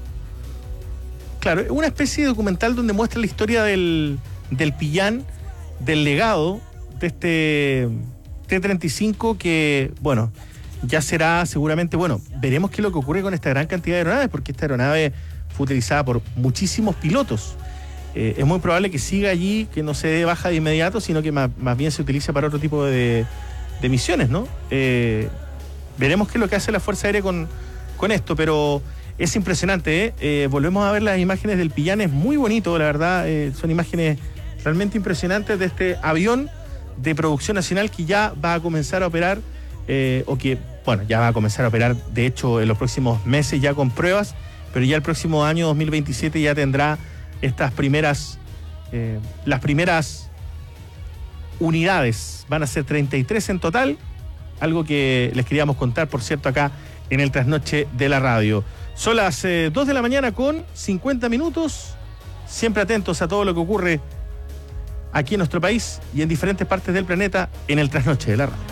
Claro, una especie de documental donde muestra la historia del, del Pillán del legado de este T treinta y cinco que, bueno, ya será seguramente, bueno, veremos qué es lo que ocurre con esta gran cantidad de aeronaves, porque esta aeronave fue utilizada por muchísimos pilotos. Eh, es muy probable que siga allí, que no se dé baja de inmediato, sino que más, más bien se utilice para otro tipo de, de misiones, ¿no? Eh, veremos qué es lo que hace la Fuerza Aérea con, con esto, pero es impresionante, ¿eh? Eh, volvemos a ver las imágenes del Pillán, es muy bonito, la verdad, eh, son imágenes realmente impresionantes de este avión de producción nacional que ya va a comenzar a operar, eh, o que, bueno, ya va a comenzar a operar, de hecho, en los próximos meses ya con pruebas, pero ya el próximo año dos mil veintisiete ya tendrá estas primeras, eh, las primeras unidades. Van a ser treinta y tres en total, algo que les queríamos contar, por cierto, acá en el Trasnoche de la Radio. Son las eh, dos de la mañana con cincuenta minutos, siempre atentos a todo lo que ocurre aquí en nuestro país y en diferentes partes del planeta en el Trasnoche de la Radio.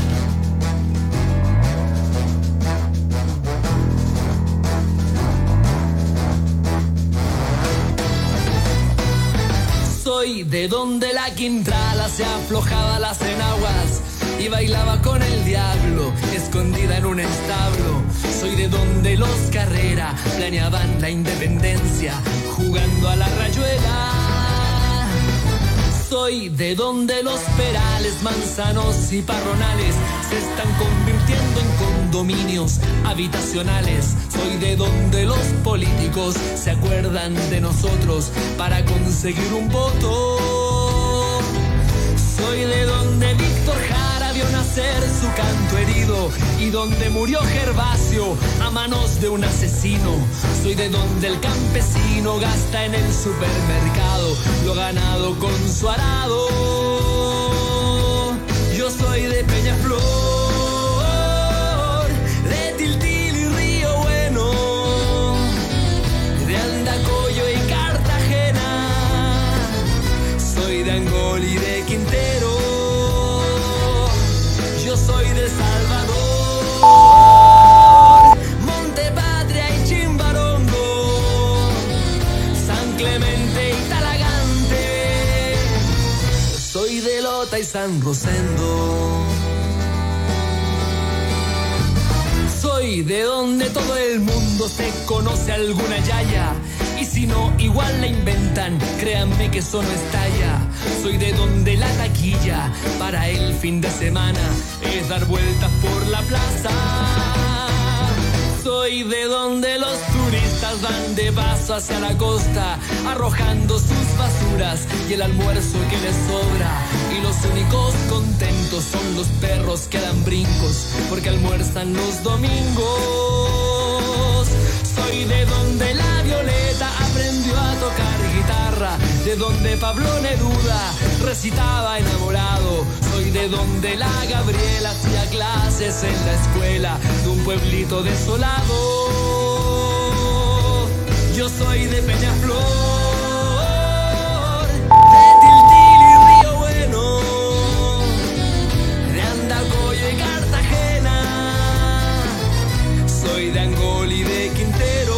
Soy de donde la quintrala se aflojaba las enaguas y bailaba con el diablo, escondida en un establo. Soy de donde los Carrera planeaban la independencia, jugando a la rayuela. Soy de donde los Perales, Manzanos y Parronales se están convirtiendo en condominios habitacionales. Soy de donde los políticos se acuerdan de nosotros para conseguir un voto. Soy de donde Víctor Jara vio nacer su canto herido y donde murió Gervasio a manos de un asesino. Soy de donde el campesino gasta en el supermercado lo ganado con su arado. Yo soy de Peñaflor, de Tiltil y Río Bueno, de Andacollo y Cartagena. Soy de Angol y de Quintero. Yo soy de Salvador, Montepatria y Chimbarongo, San Clemente y Talagante. Soy de Lota y San Rosendo. Soy de donde todo el mundo se conoce alguna yaya, y si no, igual la inventan, créanme que eso no es talla. Soy de donde la taquilla para el fin de semana es dar vueltas por la plaza. Soy de donde los turistas van de paso hacia la costa, arrojando sus basuras y el almuerzo que les sobra. Y los únicos contentos son los perros que dan brincos, porque almuerzan los domingos. Soy de donde la Violeta aprendió a tocar guitarra, de donde Pablo Neruda recitaba enamorado. Soy de donde la Gabriela hacía clases en la escuela de un pueblito desolado. Yo soy de Peñaflor, de Tiltil y Río Bueno, de Andacollo y Cartagena. Soy de Angol y de Quintero.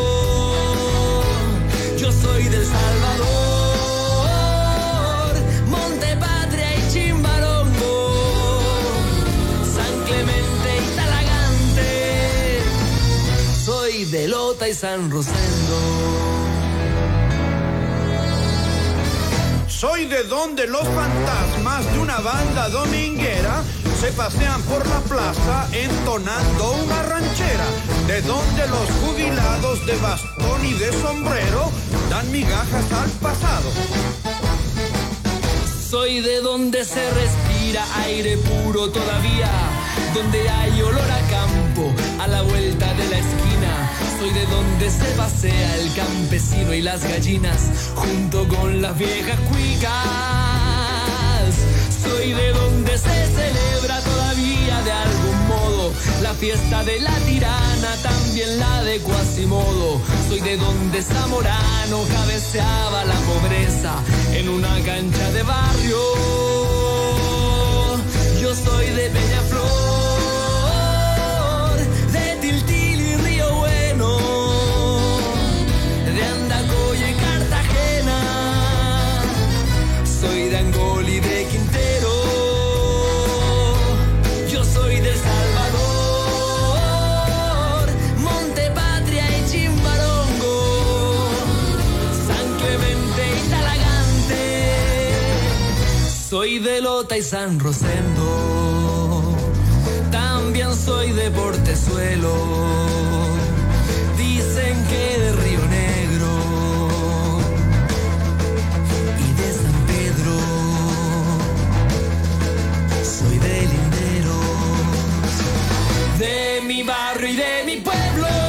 Yo soy del Salvador, Montepatria y Chimbarongo, San Clemente y Talagante. Soy de Lota y San Rosendo. Soy de donde los fantasmas de una banda dominguera se pasean por la plaza entonando una ranchera, de donde los jubilados de bastón y de sombrero dan migajas al pasado. Soy de donde se respira aire puro todavía, donde hay olor a campo a la vuelta de la esquina. Soy de donde se pasea el campesino y las gallinas junto con las viejas cuicas. Soy de donde se celebra todavía de algún modo la fiesta de la tirana, también la de Quasimodo. Soy de donde Zamorano cabeceaba la pobreza en una cancha de barrio. Yo soy de Peñaflor, de Tiltil y Río Bueno, de Andacollo y Cartagena. Soy de Angol Soy de Lota y San Rosendo, también soy de Portezuelo, dicen que de Río Negro y de San Pedro, soy de Linderos, de mi barrio y de mi pueblo.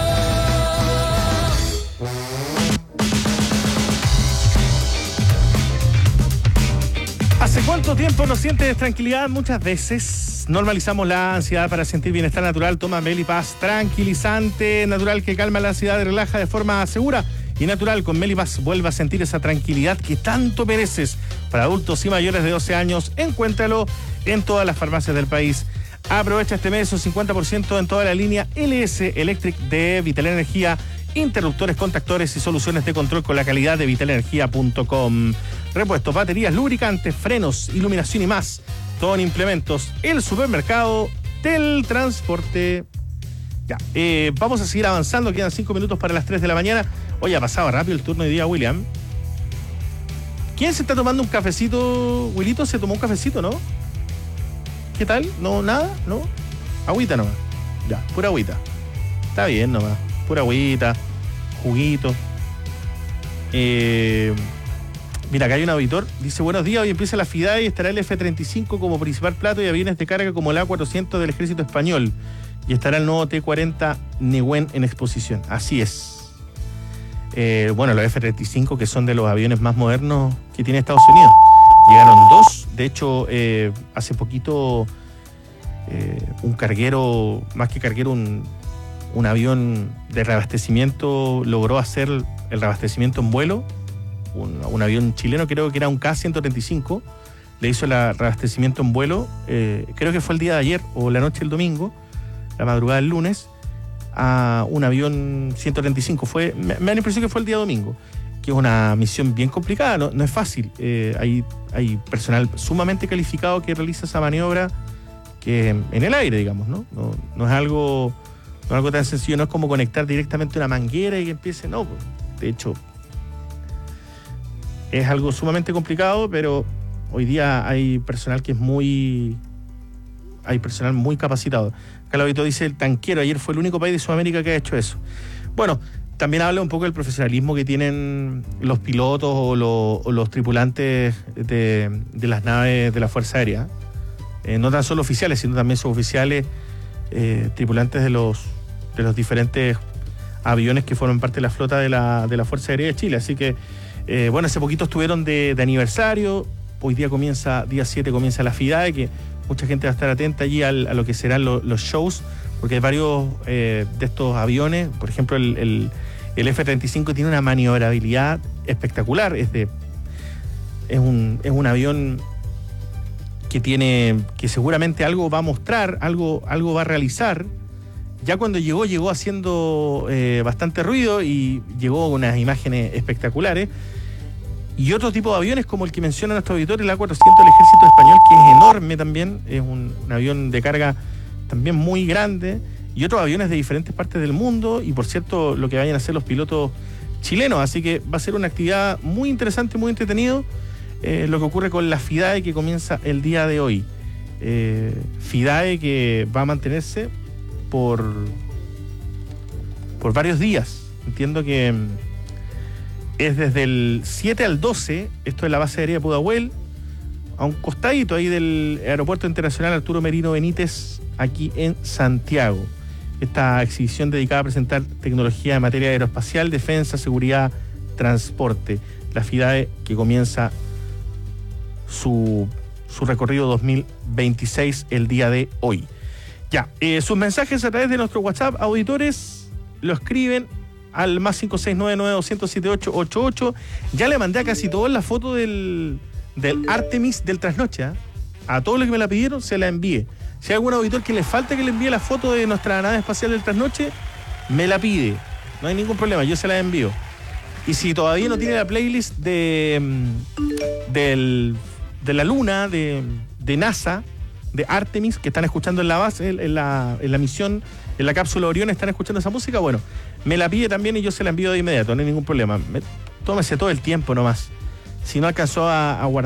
¿Hace cuánto tiempo no sientes tranquilidad? Muchas veces. Normalizamos la ansiedad para sentir bienestar natural. Toma Melipaz, tranquilizante natural que calma la ansiedad y relaja de forma segura y natural. Con Melipaz vuelva a sentir esa tranquilidad que tanto mereces. Para adultos y mayores de doce años, encuéntralo en todas las farmacias del país. Aprovecha este mes un cincuenta por ciento en toda la línea L S Electric de Vital Energía. Interruptores, contactores y soluciones de control con la calidad de vital energía punto com. Repuestos, baterías, lubricantes, frenos, iluminación y más. Todo en implementos. El supermercado del transporte. Ya, eh, vamos a seguir avanzando. Quedan cinco minutos para las tres de la mañana. Hoy ha pasado rápido el turno de día, William. ¿Quién se está tomando un cafecito? Wilito se tomó un cafecito, ¿no? ¿Qué tal? ¿No? ¿Nada? ¿No? Agüita nomás. Ya, pura agüita. Está bien nomás. Pura agüita, juguito. Eh, mira, acá hay un auditor. Dice, buenos días, hoy empieza la FIDAE y estará el F treinta y cinco como principal plato y aviones de carga como el A cuatrocientos del Ejército Español. Y estará el nuevo T cuarenta Nehuen en exposición. Así es. Eh, bueno, los F treinta y cinco, que son de los aviones más modernos que tiene Estados Unidos. Llegaron dos. De hecho, eh, hace poquito eh, un carguero, más que carguero, un... un avión de reabastecimiento logró hacer el reabastecimiento en vuelo. Un, un avión chileno, creo que era un K ciento treinta y cinco, le hizo el reabastecimiento en vuelo, eh, creo que fue el día de ayer o la noche del domingo, la madrugada del lunes, a un avión ciento treinta y cinco. Fue, me, me da la impresión que fue el día domingo, que es una misión bien complicada, no, no es fácil. Eh, hay, hay personal sumamente calificado que realiza esa maniobra que en el aire, digamos, ¿no? No, no es algo... No es algo tan sencillo, no es como conectar directamente una manguera y que empiece, no, pues, de hecho, es algo sumamente complicado, pero hoy día hay personal que es muy, hay personal muy capacitado. Acá el auditor dice, el tanquero, ayer fue el único país de Sudamérica que ha hecho eso. Bueno, también habla un poco del profesionalismo que tienen los pilotos o, lo, o los tripulantes de, de las naves de la Fuerza Aérea. Eh, no tan solo oficiales, sino también suboficiales, eh, tripulantes de los de los diferentes aviones que forman parte de la flota de la, de la Fuerza Aérea de Chile. Así que, eh, bueno, hace poquito estuvieron de, de aniversario. Hoy día comienza, día siete comienza la FIDAE, que mucha gente va a estar atenta allí al, a lo que serán lo, los shows, porque hay varios eh, de estos aviones. Por ejemplo, el, el, el F treinta y cinco tiene una maniobrabilidad espectacular. Es, de, es, un, es un avión que tiene, que seguramente algo va a mostrar, algo, algo va a realizar. Ya cuando llegó, llegó haciendo eh, bastante ruido y llegó con unas imágenes espectaculares. Y otro tipo de aviones como el que menciona nuestro auditor, el A cuatrocientos del Ejército Español, que es enorme también, es un, un avión de carga también muy grande. Y otros aviones de diferentes partes del mundo. Y por cierto, lo que vayan a hacer los pilotos chilenos. Así que va a ser una actividad muy interesante, muy entretenido. Eh, lo que ocurre con la FIDAE que comienza el día de hoy. Eh, FIDAE que va a mantenerse por, por varios días. Entiendo que es desde el siete al doce, esto es la base aérea de Pudahuel, a un costadito ahí del Aeropuerto Internacional Arturo Merino Benítez, aquí en Santiago. Esta exhibición dedicada a presentar tecnología en materia aeroespacial, defensa, seguridad, transporte. La FIDAE que comienza su, su recorrido dos mil veintiséis el día de hoy. Ya, eh, sus mensajes a través de nuestro WhatsApp, auditores, lo escriben al más cinco seis nueve nueve dos cero cero siete ocho ocho ocho. Ya le mandé a casi todos la foto del, del Artemis del trasnoche, ¿eh? A todos los que me la pidieron se la envié. Si hay algún auditor que le falta que le envíe la foto de nuestra nave espacial del trasnoche, me la pide. No hay ningún problema, yo se la envío. Y si todavía no tiene la playlist de, del, de la luna de, de NASA, de Artemis, que están escuchando en la base, en la, en la misión, en la cápsula Orión, están escuchando esa música, bueno, me la pide también y yo se la envío de inmediato, no hay ningún problema. Me, tómese todo el tiempo nomás. Si no alcanzó a, a guardar